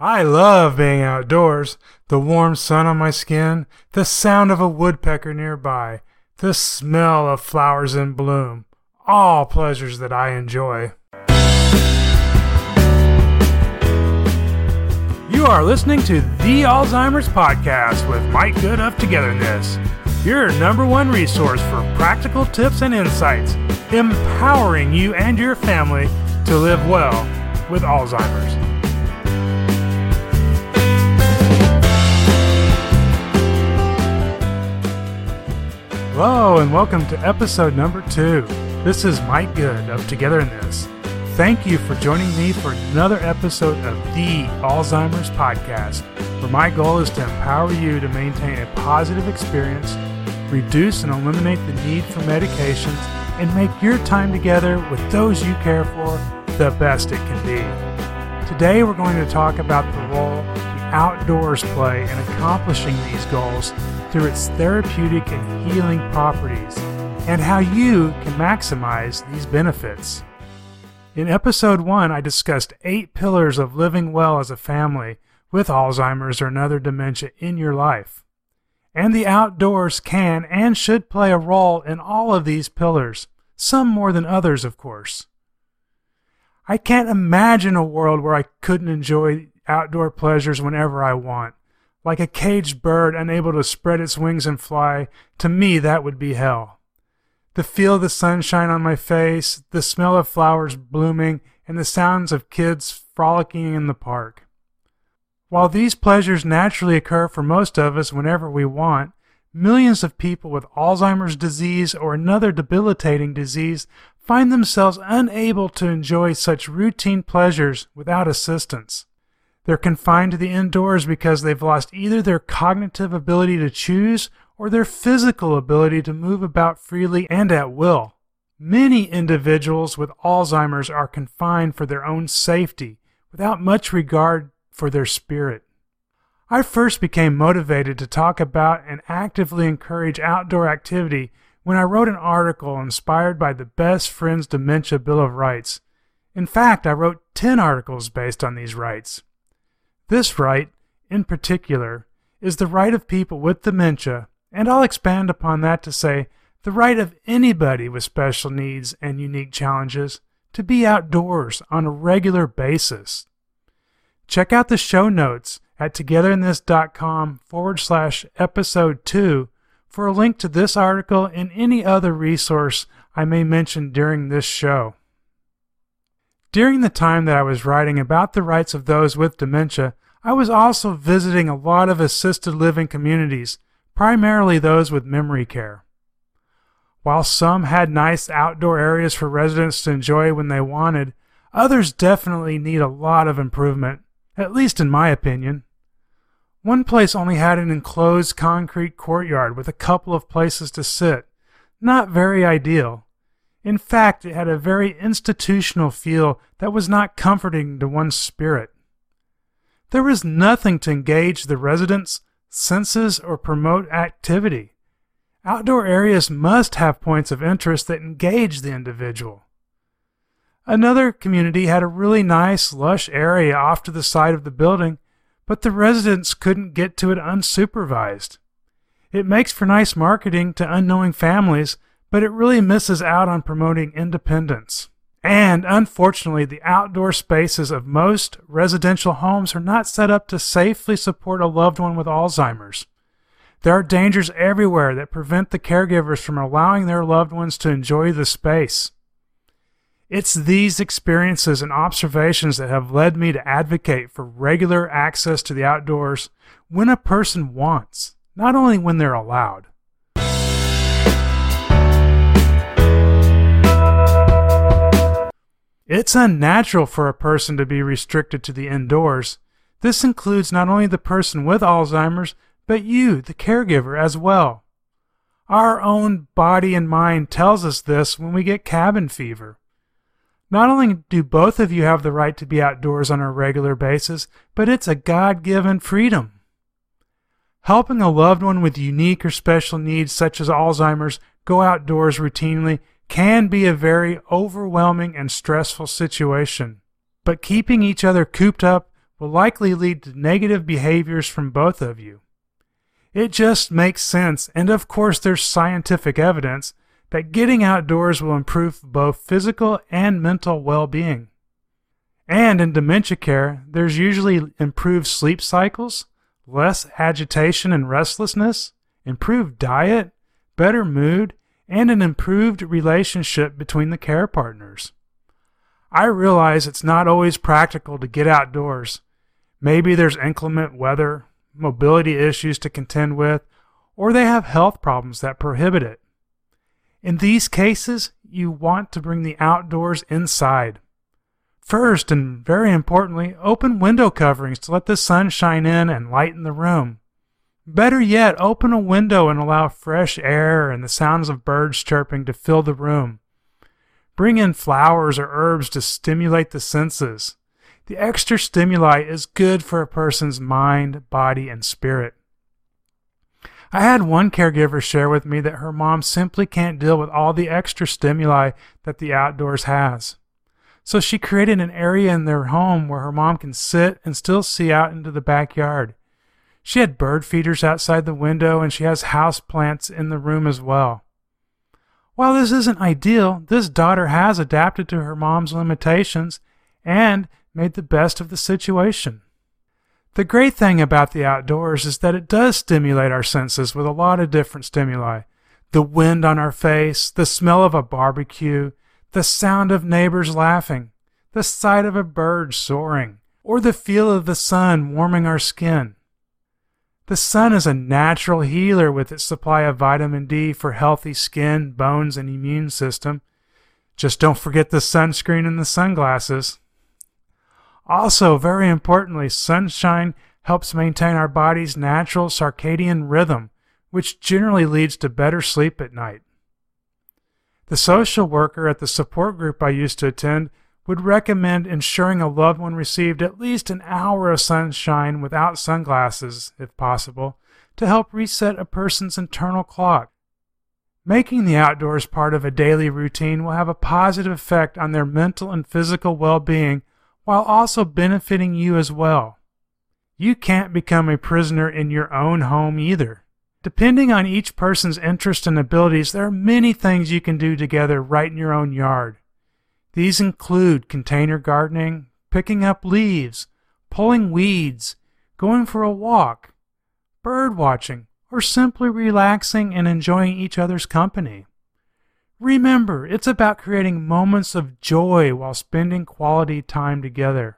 I love being outdoors, the warm sun on my skin, the sound of a woodpecker nearby, the smell of flowers in bloom, all pleasures that I enjoy. You are listening to The Alzheimer's Podcast with Mike Good of Togetherness, your number one resource for practical tips and insights, empowering you and your family to live well with Alzheimer's. Hello and welcome to episode number 2. This is Mike Good of Togetherness. Thank you for joining me for another episode of The Alzheimer's Podcast, where my goal is to empower you to maintain a positive experience, reduce and eliminate the need for medications, and make your time together with those you care for the best it can be. Today we're going to talk about the role the outdoors play in accomplishing these goals through its therapeutic and healing properties, and how you can maximize these benefits. In episode 1, I discussed 8 pillars of living well as a family with Alzheimer's or another dementia in your life. And the outdoors can and should play a role in all of these pillars, some more than others, of course. I can't imagine a world where I couldn't enjoy outdoor pleasures whenever I want. Like a caged bird unable to spread its wings and fly, to me that would be hell. The feel of the sunshine on my face, the smell of flowers blooming, and the sounds of kids frolicking in the park. While these pleasures naturally occur for most of us whenever we want, millions of people with Alzheimer's disease or another debilitating disease find themselves unable to enjoy such routine pleasures without assistance. They're confined to the indoors because they've lost either their cognitive ability to choose or their physical ability to move about freely and at will. Many individuals with Alzheimer's are confined for their own safety, without much regard for their spirit. I first became motivated to talk about and actively encourage outdoor activity when I wrote an article inspired by the Best Friends Dementia Bill of Rights. In fact, I wrote 10 articles based on these rights. This right, in particular, is the right of people with dementia, and I'll expand upon that to say the right of anybody with special needs and unique challenges to be outdoors on a regular basis. Check out the show notes at togetherness.com/episode 2 for a link to this article and any other resource I may mention during this show. During the time that I was writing about the rights of those with dementia, I was also visiting a lot of assisted living communities, primarily those with memory care. While some had nice outdoor areas for residents to enjoy when they wanted, others definitely need a lot of improvement, at least in my opinion. One place only had an enclosed concrete courtyard with a couple of places to sit. Not very ideal. In fact, it had a very institutional feel that was not comforting to one's spirit. There was nothing to engage the residents' senses or promote activity. Outdoor areas must have points of interest that engage the individual. Another community had a really nice, lush area off to the side of the building, but the residents couldn't get to it unsupervised. It makes for nice marketing to unknowing families, but it really misses out on promoting independence. And unfortunately, the outdoor spaces of most residential homes are not set up to safely support a loved one with Alzheimer's. There are dangers everywhere that prevent the caregivers from allowing their loved ones to enjoy the space. It's these experiences and observations that have led me to advocate for regular access to the outdoors when a person wants, not only when they're allowed. It's unnatural for a person to be restricted to the indoors. This includes not only the person with Alzheimer's, but you, the caregiver, as well. Our own body and mind tells us this when we get cabin fever. Not only do both of you have the right to be outdoors on a regular basis, but it's a God-given freedom. Helping a loved one with unique or special needs such as Alzheimer's go outdoors routinely can be a very overwhelming and stressful situation. But keeping each other cooped up will likely lead to negative behaviors from both of you. It just makes sense, and of course there's scientific evidence that getting outdoors will improve both physical and mental well-being. And in dementia care, there's usually improved sleep cycles, less agitation and restlessness, improved diet, better mood, and an improved relationship between the care partners. I realize it's not always practical to get outdoors. Maybe there's inclement weather, mobility issues to contend with, or they have health problems that prohibit it. In these cases, you want to bring the outdoors inside. First, and very importantly, open window coverings to let the sun shine in and lighten the room. Better yet, open a window and allow fresh air and the sounds of birds chirping to fill the room. Bring in flowers or herbs to stimulate the senses. The extra stimuli is good for a person's mind, body, and spirit. I had one caregiver share with me that her mom simply can't deal with all the extra stimuli that the outdoors has. So she created an area in their home where her mom can sit and still see out into the backyard. She had bird feeders outside the window, and she has house plants in the room as well. While this isn't ideal, this daughter has adapted to her mom's limitations and made the best of the situation. The great thing about the outdoors is that it does stimulate our senses with a lot of different stimuli. The wind on our face, the smell of a barbecue, the sound of neighbors laughing, the sight of a bird soaring, or the feel of the sun warming our skin. The sun is a natural healer with its supply of vitamin D for healthy skin, bones, and immune system. Just don't forget the sunscreen and the sunglasses. Also, very importantly, sunshine helps maintain our body's natural circadian rhythm, which generally leads to better sleep at night. The social worker at the support group I used to attend would recommend ensuring a loved one received at least an hour of sunshine without sunglasses, if possible, to help reset a person's internal clock. Making the outdoors part of a daily routine will have a positive effect on their mental and physical well-being while also benefiting you as well. You can't become a prisoner in your own home either. Depending on each person's interests and abilities, there are many things you can do together right in your own yard. These include container gardening, picking up leaves, pulling weeds, going for a walk, bird watching, or simply relaxing and enjoying each other's company. Remember, it's about creating moments of joy while spending quality time together.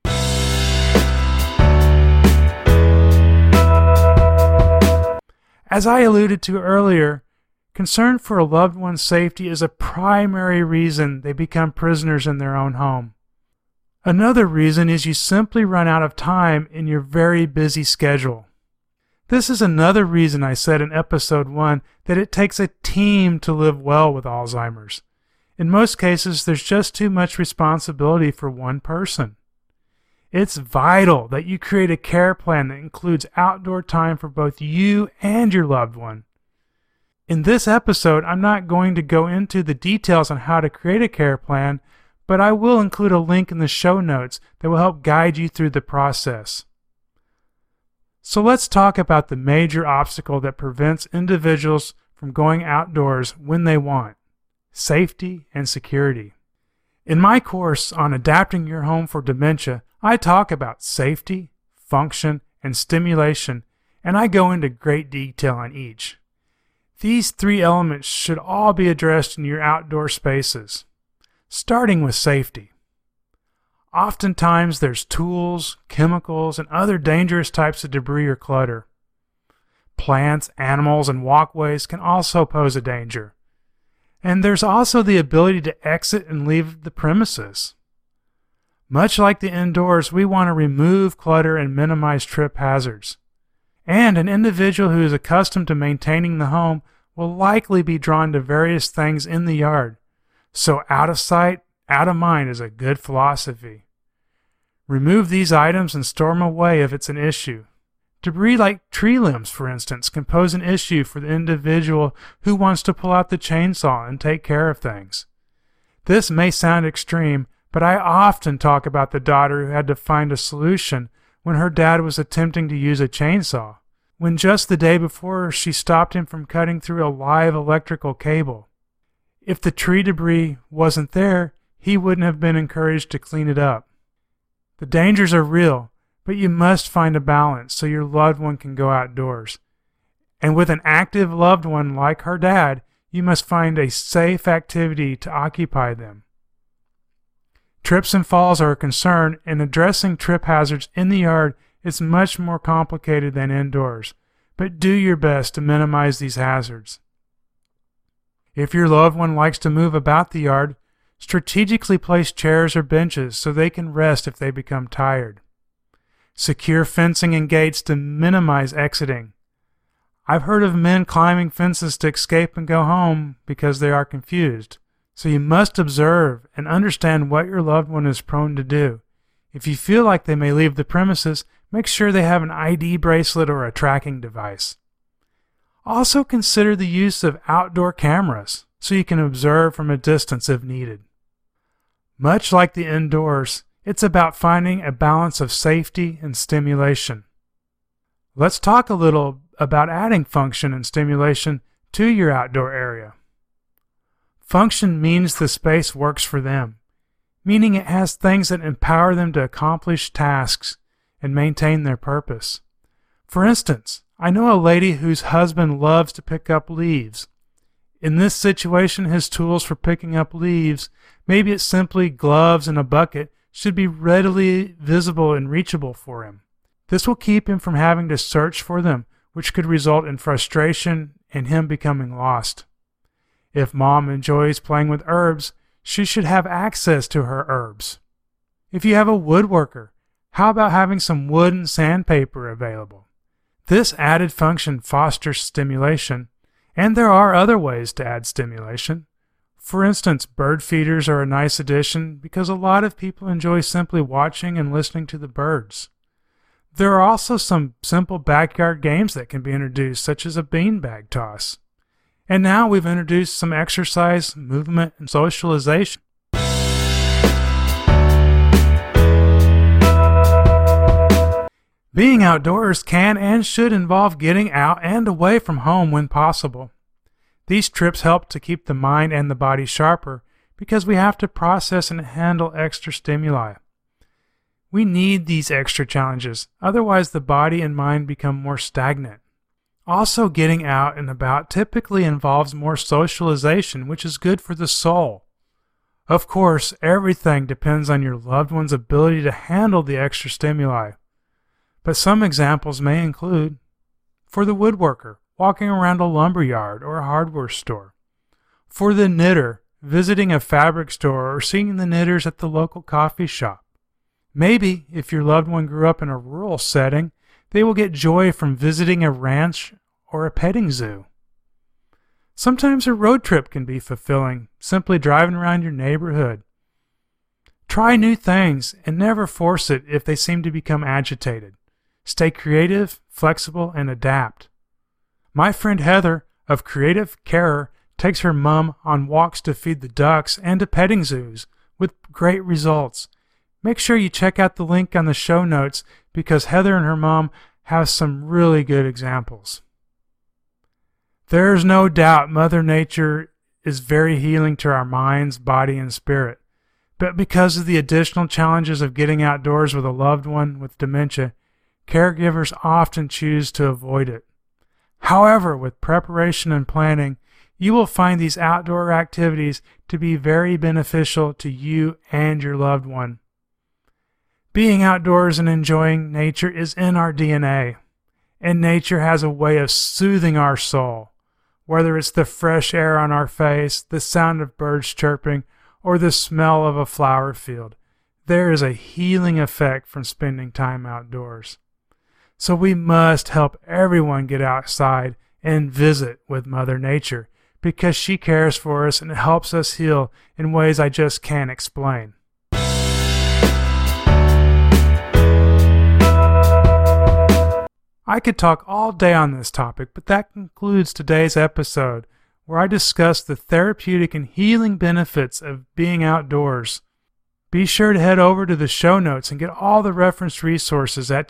As I alluded to earlier, concern for a loved one's safety is a primary reason they become prisoners in their own home. Another reason is you simply run out of time in your very busy schedule. This is another reason I said in episode 1 that it takes a team to live well with Alzheimer's. In most cases, there's just too much responsibility for one person. It's vital that you create a care plan that includes outdoor time for both you and your loved one. In this episode, I'm not going to go into the details on how to create a care plan, but I will include a link in the show notes that will help guide you through the process. So let's talk about the major obstacle that prevents individuals from going outdoors when they want: safety and security. In my course on adapting your home for dementia, I talk about safety, function, and stimulation, and I go into great detail on each. These three elements should all be addressed in your outdoor spaces, starting with safety. Oftentimes there's tools, chemicals, and other dangerous types of debris or clutter. Plants, animals, and walkways can also pose a danger. And there's also the ability to exit and leave the premises. Much like the indoors, we want to remove clutter and minimize trip hazards. And an individual who is accustomed to maintaining the home will likely be drawn to various things in the yard. So out of sight, out of mind is a good philosophy. Remove these items and store them away if it's an issue. Debris like tree limbs, for instance, can pose an issue for the individual who wants to pull out the chainsaw and take care of things. This may sound extreme, but I often talk about the daughter who had to find a solution when her dad was attempting to use a chainsaw, when just the day before she stopped him from cutting through a live electrical cable. If the tree debris wasn't there, he wouldn't have been encouraged to clean it up. The dangers are real, but you must find a balance so your loved one can go outdoors. And with an active loved one like her dad, you must find a safe activity to occupy them. Trips and falls are a concern, and addressing trip hazards in the yard is much more complicated than indoors, but do your best to minimize these hazards. If your loved one likes to move about the yard, strategically place chairs or benches so they can rest if they become tired. Secure fencing and gates to minimize exiting. I've heard of men climbing fences to escape and go home because they are confused. So you must observe and understand what your loved one is prone to do. If you feel like they may leave the premises, make sure they have an ID bracelet or a tracking device. Also consider the use of outdoor cameras so you can observe from a distance if needed. Much like the indoors, it's about finding a balance of safety and stimulation. Let's talk a little about adding function and stimulation to your outdoor area. Function means the space works for them, meaning it has things that empower them to accomplish tasks and maintain their purpose. For instance, I know a lady whose husband loves to pick up leaves. In this situation, his tools for picking up leaves, maybe it's simply gloves and a bucket, should be readily visible and reachable for him. This will keep him from having to search for them, which could result in frustration and him becoming lost. If mom enjoys playing with herbs, she should have access to her herbs. If you have a woodworker, how about having some wood and sandpaper available? This added function fosters stimulation, and there are other ways to add stimulation. For instance, bird feeders are a nice addition because a lot of people enjoy simply watching and listening to the birds. There are also some simple backyard games that can be introduced, such as a beanbag toss. And now we've introduced some exercise, movement, and socialization. Being outdoors can and should involve getting out and away from home when possible. These trips help to keep the mind and the body sharper because we have to process and handle extra stimuli. We need these extra challenges, otherwise the body and mind become more stagnant. Also, getting out and about typically involves more socialization, which is good for the soul. Of course, everything depends on your loved one's ability to handle the extra stimuli. But some examples may include, for the woodworker, walking around a lumber yard or a hardware store. For the knitter, visiting a fabric store or seeing the knitters at the local coffee shop. Maybe, if your loved one grew up in a rural setting, they will get joy from visiting a ranch or a petting zoo. Sometimes a road trip can be fulfilling, simply driving around your neighborhood. Try new things and never force it if they seem to become agitated. Stay creative, flexible, and adapt. My friend Heather of Creative Carer takes her mom on walks to feed the ducks and to petting zoos with great results. Make sure you check out the link on the show notes because Heather and her mom have some really good examples. There's no doubt Mother Nature is very healing to our minds, body, and spirit. But because of the additional challenges of getting outdoors with a loved one with dementia, caregivers often choose to avoid it. However, with preparation and planning, you will find these outdoor activities to be very beneficial to you and your loved one. Being outdoors and enjoying nature is in our DNA, and nature has a way of soothing our soul, whether it's the fresh air on our face, the sound of birds chirping, or the smell of a flower field. There is a healing effect from spending time outdoors. So we must help everyone get outside and visit with Mother Nature because she cares for us and helps us heal in ways I just can't explain. I could talk all day on this topic, but that concludes today's episode, where I discuss the therapeutic and healing benefits of being outdoors. Be sure to head over to the show notes and get all the referenced resources at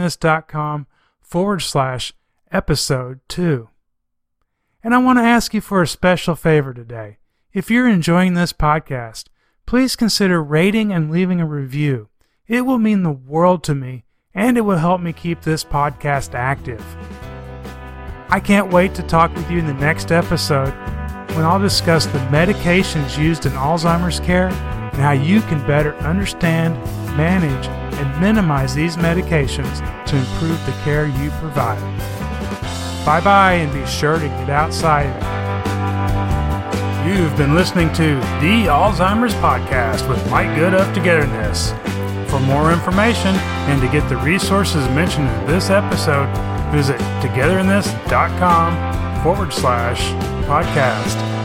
togetherinthis.com/episode 2. And I want to ask you for a special favor today. If you're enjoying this podcast, please consider rating and leaving a review. It will mean the world to me, and it will help me keep this podcast active. I can't wait to talk with you in the next episode when I'll discuss the medications used in Alzheimer's care and how you can better understand, manage, and minimize these medications to improve the care you provide. Bye-bye, and be sure to get outside. You've been listening to The Alzheimer's Podcast with Mike Good of Togetherness. For more information and to get the resources mentioned in this episode, visit togetherinthis.com/podcast.